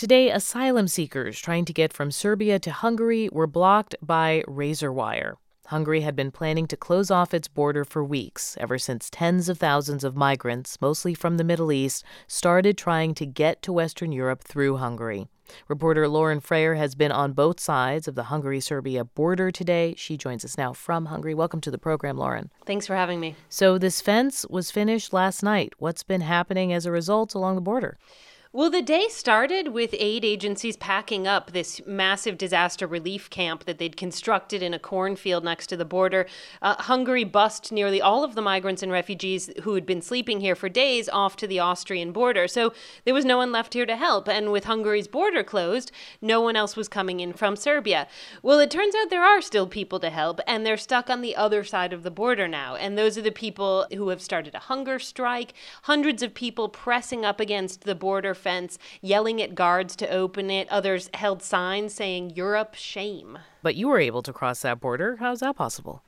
Today, asylum seekers trying to get from Serbia to Hungary were blocked by razor wire. Hungary had been planning to close off its border for weeks, ever since tens of thousands of migrants, mostly from the Middle East, started trying to get to Western Europe through Hungary. Reporter Lauren Freyer has been on both sides of the Hungary-Serbia border today. She joins us now from Hungary. Welcome to the program, Lauren. Thanks for having me. So this fence was finished last night. What's been happening as a result along the border? Well, the day started with aid agencies packing up this massive disaster relief camp that they'd constructed in a cornfield next to the border. Hungary bussed nearly all of the migrants and refugees who had been sleeping here for days off to the Austrian border. So there was no one left here to help. And with Hungary's border closed, no one else was coming in from Serbia. Well, it turns out there are still people to help, and they're stuck on the other side of the border now. And those are the people who have started a hunger strike, hundreds of people pressing up against the border fence, yelling at guards to open it. Others held signs saying, "Europe, shame." But you were able to cross that border. How's that possible?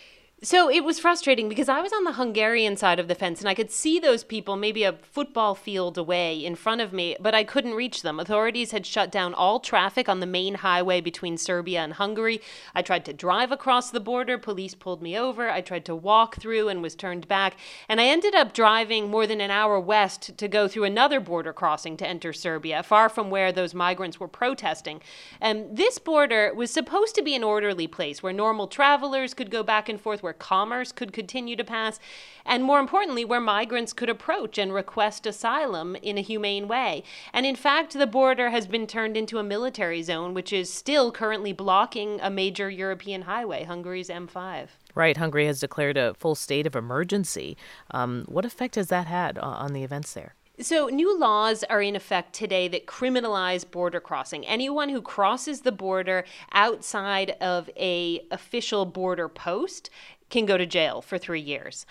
So it was frustrating because I was on the Hungarian side of the fence and I could see those people maybe a football field away in front of me, but I couldn't reach them. Authorities had shut down all traffic on the main highway between Serbia and Hungary. I tried to drive across the border. Police pulled me over. I tried to walk through and was turned back. And I ended up driving more than an hour west to go through another border crossing to enter Serbia, far from where those migrants were protesting. And this border was supposed to be an orderly place where normal travelers could go back and forth, where commerce could continue to pass, and more importantly, where migrants could approach and request asylum in a humane way. And in fact, the border has been turned into a military zone, which is still currently blocking a major European highway, Hungary's M5. Right. Hungary has declared a full state of emergency. What effect has that had on the events there? So new laws are in effect today that criminalize border crossing. Anyone who crosses the border outside of an official border post can go to jail for 3 years.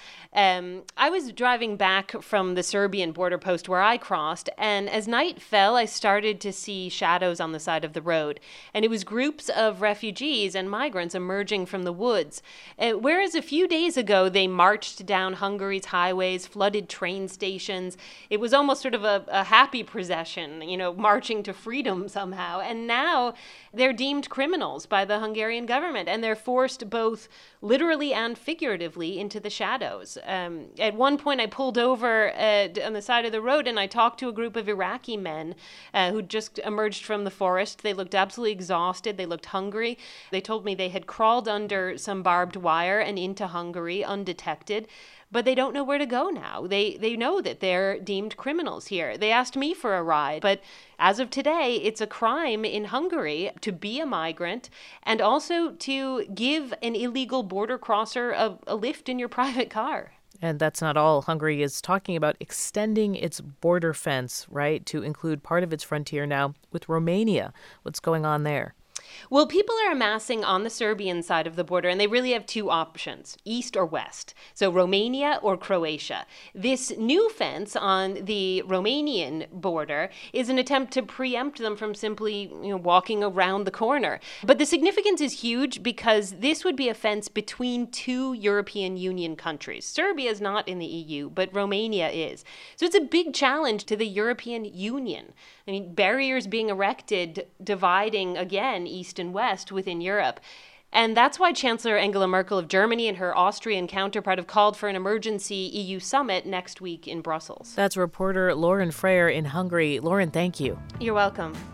I was driving back from the Serbian border post where I crossed, and as night fell, I started to see shadows on the side of the road. And it was groups of refugees and migrants emerging from the woods. Whereas a few days ago, they marched down Hungary's highways, flooded train stations. It was almost sort of a happy procession, marching to freedom somehow. And now they're deemed criminals by the Hungarian government, and they're forced both literally and figuratively into the shadows. At one point, I pulled over on the side of the road and I talked to a group of Iraqi men who just emerged from the forest. They looked absolutely exhausted. They looked hungry. They told me they had crawled under some barbed wire and into Hungary undetected, but they don't know where to go now. They know that they're deemed criminals here. They asked me for a ride, but as of today, it's a crime in Hungary to be a migrant and also to give an illegal border crosser a lift in your private car. And that's not all. Hungary is talking about extending its border fence, right, to include part of its frontier now with Romania. What's going on there? Well, people are amassing on the Serbian side of the border, and they really have two options, east or west. So Romania or Croatia. This new fence on the Romanian border is an attempt to preempt them from simply walking around the corner. But the significance is huge because this would be a fence between two European Union countries. Serbia is not in the EU, but Romania is. So it's a big challenge to the European Union. I mean, barriers being erected, dividing again East and West within Europe. And that's why Chancellor Angela Merkel of Germany and her Austrian counterpart have called for an emergency EU summit next week in Brussels. That's reporter Lauren Freyer in Hungary. Lauren, thank you. You're welcome.